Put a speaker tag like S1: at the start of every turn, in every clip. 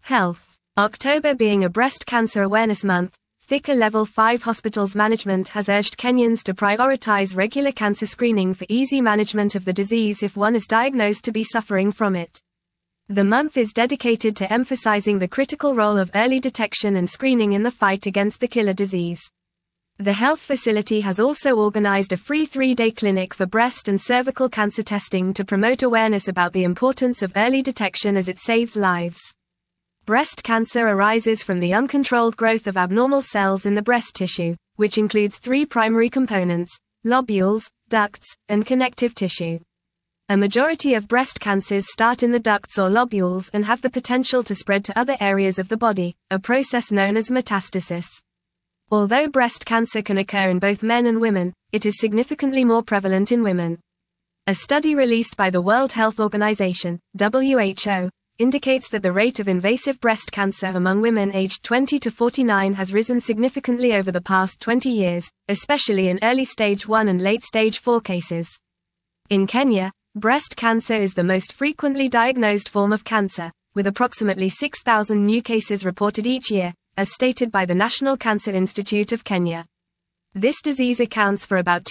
S1: Health. October being a Breast Cancer Awareness Month, Thika Level 5 Hospitals Management has urged Kenyans to prioritize regular cancer screening for easy management of the disease if one is diagnosed to be suffering from it. The month is dedicated to emphasizing the critical role of early detection and screening in the fight against the killer disease. The health facility has also organized a free 3-day clinic for breast and cervical cancer testing to promote awareness about the importance of early detection as it saves lives. Breast cancer arises from the uncontrolled growth of abnormal cells in the breast tissue, which includes 3 primary components: lobules, ducts, and connective tissue. A majority of breast cancers start in the ducts or lobules and have the potential to spread to other areas of the body, a process known as metastasis. Although breast cancer can occur in both men and women, it is significantly more prevalent in women. A study released by the World Health Organization, WHO, indicates that the rate of invasive breast cancer among women aged 20 to 49 has risen significantly over the past 20 years, especially in early stage 1 and late stage 4 cases. In Kenya, breast cancer is the most frequently diagnosed form of cancer, with approximately 6,000 new cases reported each year, as stated by the National Cancer Institute of Kenya. This disease accounts for about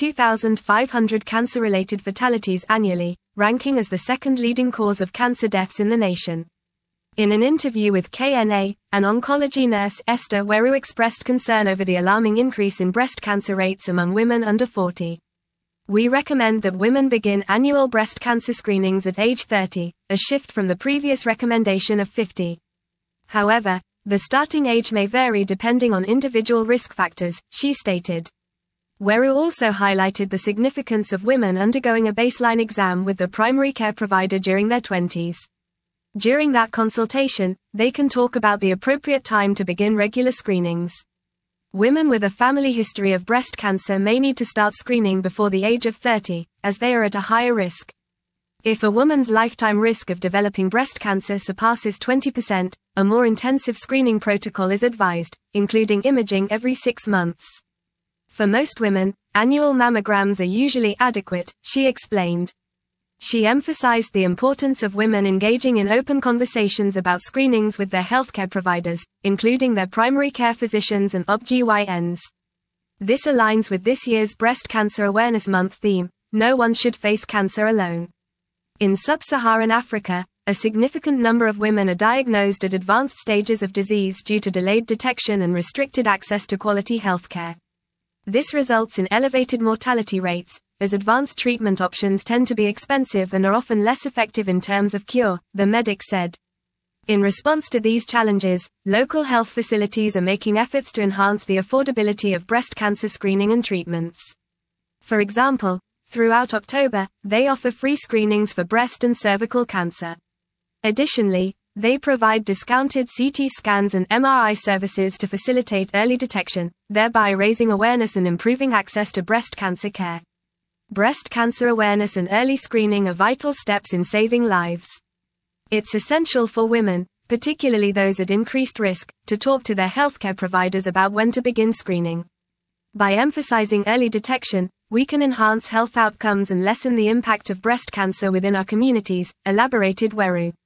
S1: 2,500 cancer-related fatalities annually, ranking as the second leading cause of cancer deaths in the nation. In an interview with KNA, an oncology nurse, Esther Weru, expressed concern over the alarming increase in breast cancer rates among women under 40. We recommend that women begin annual breast cancer screenings at age 30, a shift from the previous recommendation of 50. However, the starting age may vary depending on individual risk factors, she stated. Weru also highlighted the significance of women undergoing a baseline exam with the primary care provider during their 20s. During that consultation, they can talk about the appropriate time to begin regular screenings. Women with a family history of breast cancer may need to start screening before the age of 30, as they are at a higher risk. If a woman's lifetime risk of developing breast cancer surpasses 20%, a more intensive screening protocol is advised, including imaging every 6 months. For most women, annual mammograms are usually adequate, she explained. She emphasized the importance of women engaging in open conversations about screenings with their healthcare providers, including their primary care physicians and OB/GYNs. This aligns with this year's Breast Cancer Awareness Month theme, "No one should face cancer alone." In sub-Saharan Africa, a significant number of women are diagnosed at advanced stages of disease due to delayed detection and restricted access to quality healthcare. This results in elevated mortality rates, as advanced treatment options tend to be expensive and are often less effective in terms of cure, the medic said. In response to these challenges, local health facilities are making efforts to enhance the affordability of breast cancer screening and treatments. For example, throughout October, they offer free screenings for breast and cervical cancer. Additionally, they provide discounted CT scans and MRI services to facilitate early detection, thereby raising awareness and improving access to breast cancer care. Breast cancer awareness and early screening are vital steps in saving lives. It's essential for women, particularly those at increased risk, to talk to their healthcare providers about when to begin screening. By emphasizing early detection, we can enhance health outcomes and lessen the impact of breast cancer within our communities, elaborated Weru.